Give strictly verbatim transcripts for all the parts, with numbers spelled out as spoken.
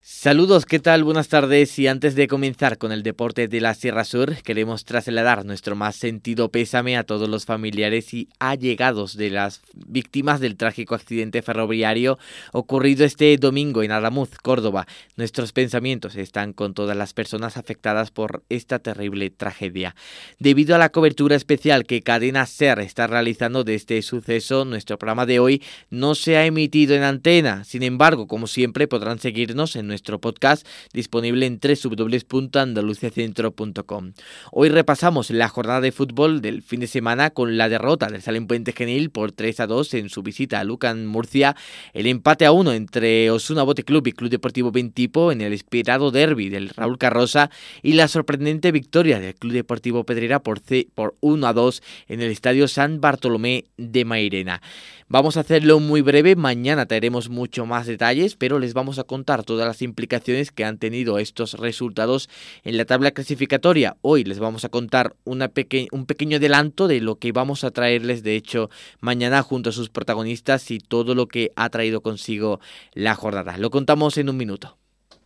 Saludos, ¿qué tal? Buenas tardes, y antes de comenzar con el deporte de la Sierra Sur, queremos trasladar nuestro más sentido pésame a todos los familiares y allegados de las víctimas del trágico accidente ferroviario ocurrido este domingo en Adamuz, Córdoba. Nuestros pensamientos están con todas las personas afectadas por esta terrible tragedia. Debido a la cobertura especial que Cadena Ser está realizando de este suceso, nuestro programa de hoy no se ha emitido en antena. Sin embargo, como siempre, podrán seguirnos en nuestro podcast disponible en doble u doble u doble u punto andalucía centro punto com. Hoy repasamos la jornada de fútbol del fin de semana con la derrota del Salem Puente Genil por tres a dos en su visita a Lucan Murcia, el empate a uno entre Osuna Bote Club y Club Deportivo Bentipo en el esperado derbi del Raúl Carrosa y la sorprendente victoria del Club Deportivo Pedrera por, C, por uno a dos en el Estadio San Bartolomé de Mairena. Vamos a hacerlo muy breve, mañana traeremos mucho más detalles, pero les vamos a contar todas las implicaciones que han tenido estos resultados en la tabla clasificatoria. Hoy les vamos a contar una peque- un pequeño adelanto de lo que vamos a traerles, de hecho, mañana junto a sus protagonistas y todo lo que ha traído consigo la jornada. Lo contamos en un minuto.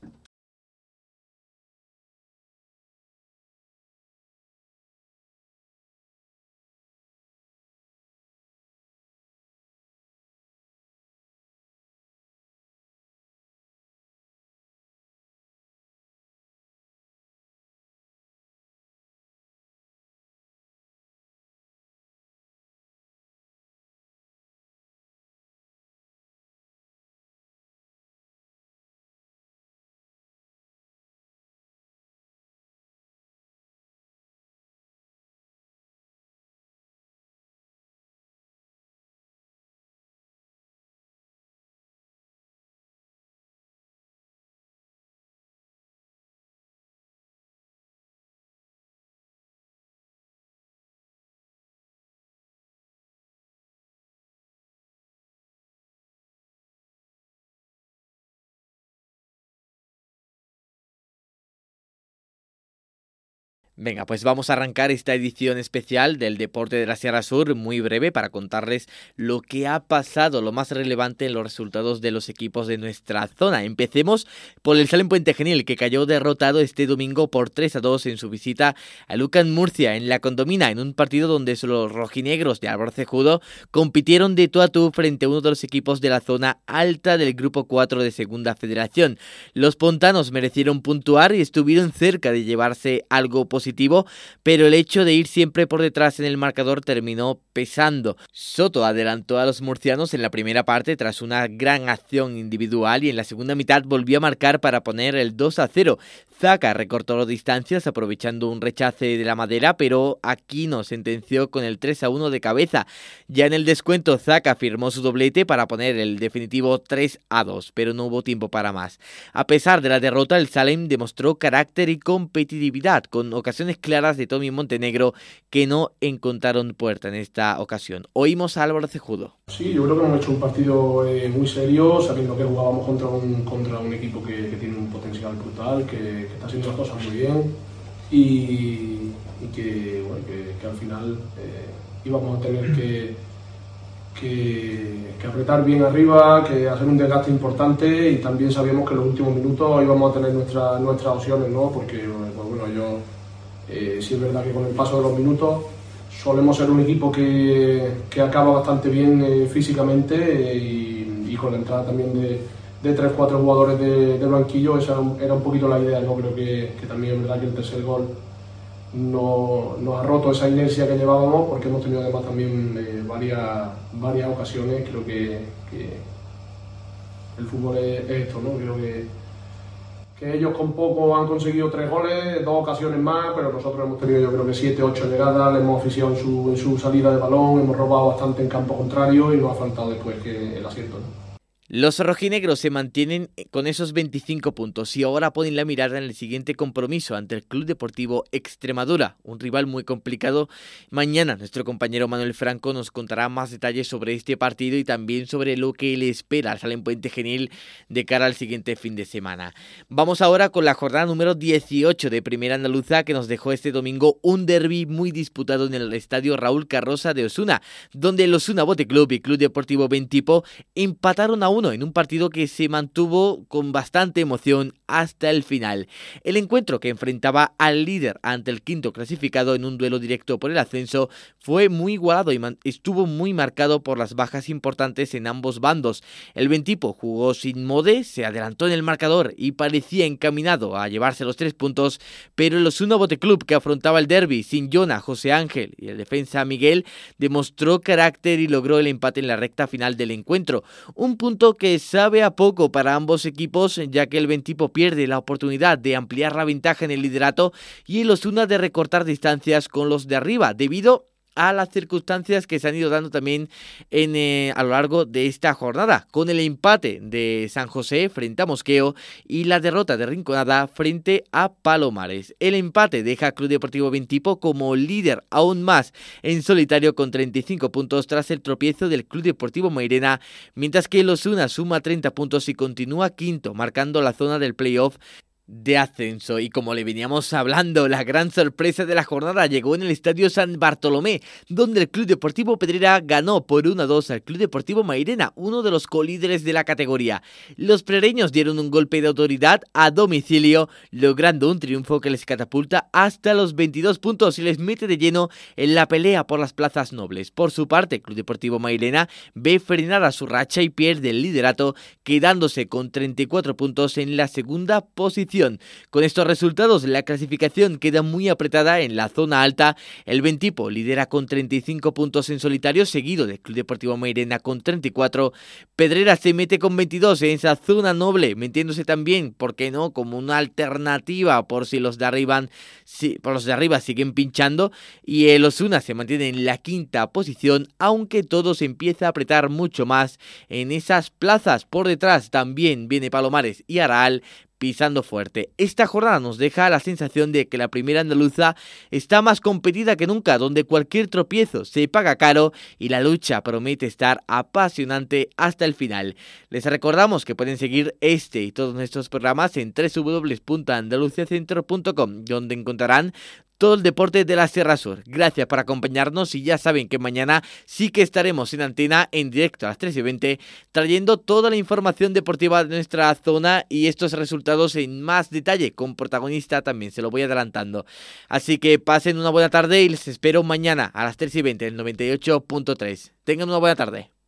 Venga, pues vamos a arrancar esta edición especial del Deporte de la Sierra Sur, muy breve, para contarles lo que ha pasado, lo más relevante en los resultados de los equipos de nuestra zona. Empecemos por el Salem Puente Genil, que cayó derrotado este domingo por tres a dos en su visita a Lucan Murcia, en la Condomina, en un partido donde los rojinegros de Álvaro Cejudo compitieron de tú a tú frente a uno de los equipos de la zona alta del Grupo cuatro de Segunda Federación. Los pontanos merecieron puntuar y estuvieron cerca de llevarse algo positivo, pero el hecho de ir siempre por detrás en el marcador terminó pesando. Soto adelantó a los murcianos en la primera parte tras una gran acción individual y en la segunda mitad volvió a marcar para poner el dos a cero. Zaca recortó las distancias aprovechando un rechace de la Madera, pero Aquino sentenció con el tres a uno de cabeza. Ya en el descuento, Zaca firmó su doblete para poner el definitivo tres a dos, pero no hubo tiempo para más. A pesar de la derrota, el Salem demostró carácter y competitividad, con ocasiones claras de Tommy Montenegro que no encontraron puerta en esta ocasión. Oímos a Álvaro Cejudo. Sí, yo creo que hemos hecho un partido eh, muy serio, sabiendo que jugábamos contra un, contra un equipo que, que tiene un potencial brutal, que, que está haciendo las cosas muy bien y, y que, bueno, que, que al final eh, íbamos a tener que, que, que apretar bien arriba, que hacer un desgaste importante, y también sabíamos que en los últimos minutos íbamos a tener nuestra, nuestras opciones, ¿no? Porque pues, bueno, yo eh, sí es verdad que con el paso de los minutos solemos ser un equipo que, que acaba bastante bien eh, físicamente eh, y, y con la entrada también de, de tres cuatro jugadores de, de banquillo, esa era un poquito la idea, ¿no? Creo que, que también es verdad que el tercer gol no, nos ha roto esa inercia que llevábamos, porque hemos tenido además también eh, varias, varias ocasiones. Creo que, que el fútbol es, es esto, ¿no? Creo que que ellos con poco han conseguido tres goles, dos ocasiones más, pero nosotros hemos tenido yo creo que siete, ocho llegadas, le hemos oficiado en su, en su salida de balón, hemos robado bastante en campo contrario y nos ha faltado después que el acierto, ¿no? Los rojinegros se mantienen con esos veinticinco puntos y ahora ponen la mirada en el siguiente compromiso ante el Club Deportivo Extremadura, un rival muy complicado. Mañana nuestro compañero Manuel Franco nos contará más detalles sobre este partido y también sobre lo que le espera al Salem Puente Genil de cara al siguiente fin de semana. Vamos ahora con la jornada número dieciocho de Primera Andaluza, que nos dejó este domingo un derbi muy disputado en el estadio Raúl Carrosa de Osuna, donde el Osuna Bote Club y Club Deportivo Bentipo empataron a uno en un partido que se mantuvo con bastante emoción hasta el final. El encuentro que enfrentaba al líder ante el quinto clasificado en un duelo directo por el ascenso fue muy igualado y estuvo muy marcado por las bajas importantes en ambos bandos. El Bentipo jugó sin Mode, se adelantó en el marcador y parecía encaminado a llevarse los tres puntos, pero el Osuna Bote Club, que afrontaba el derbi sin Jonah, José Ángel y el defensa Miguel, demostró carácter y logró el empate en la recta final del encuentro. Un punto que sabe a poco para ambos equipos, ya que el Bentipo pierde la oportunidad de ampliar la ventaja en el liderato y el Osuna de recortar distancias con los de arriba, debido a las circunstancias que se han ido dando también en, eh, a lo largo de esta jornada, con el empate de San José frente a Mosqueo y la derrota de Rinconada frente a Palomares. El empate deja a Club Deportivo Bentipo como líder aún más en solitario con treinta y cinco puntos tras el tropiezo del Club Deportivo Mairena, mientras que el Osuna suma treinta puntos y continúa quinto, marcando la zona del playoff de ascenso. Y como le veníamos hablando, la gran sorpresa de la jornada llegó en el Estadio San Bartolomé, donde el Club Deportivo Pedrera ganó por uno a dos al Club Deportivo Mairena, uno de los colíderes de la categoría. Los prereños dieron un golpe de autoridad a domicilio, logrando un triunfo que les catapulta hasta los veintidós puntos y les mete de lleno en la pelea por las plazas nobles. Por su parte, el Club Deportivo Mairena ve frenada su racha y pierde el liderato, quedándose con treinta y cuatro puntos en la segunda posición. Con estos resultados, la clasificación queda muy apretada en la zona alta. El Bentipo lidera con treinta y cinco puntos en solitario, seguido del Club Deportivo Mairena con treinta y cuatro. Pedrera se mete con veintidós en esa zona noble, metiéndose también, ¿por qué no?, como una alternativa por si los de arriba, si, por los de arriba siguen pinchando. Y el Osuna se mantiene en la quinta posición, aunque todo se empieza a apretar mucho más en esas plazas. Por detrás también viene Palomares y Araal pisando fuerte. Esta jornada nos deja la sensación de que la primera andaluza está más competida que nunca, donde cualquier tropiezo se paga caro y la lucha promete estar apasionante hasta el final. Les recordamos que pueden seguir este y todos nuestros programas en doble u doble u doble u punto andaluciacentro punto com, donde encontrarán todo el deporte de la Sierra Sur. Gracias por acompañarnos y ya saben que mañana sí que estaremos en antena en directo a las tres y veinte trayendo toda la información deportiva de nuestra zona y estos resultados en más detalle con protagonista también, se lo voy adelantando. Así que pasen una buena tarde y les espero mañana a las tres y veinte en el noventa y ocho punto tres. Tengan una buena tarde.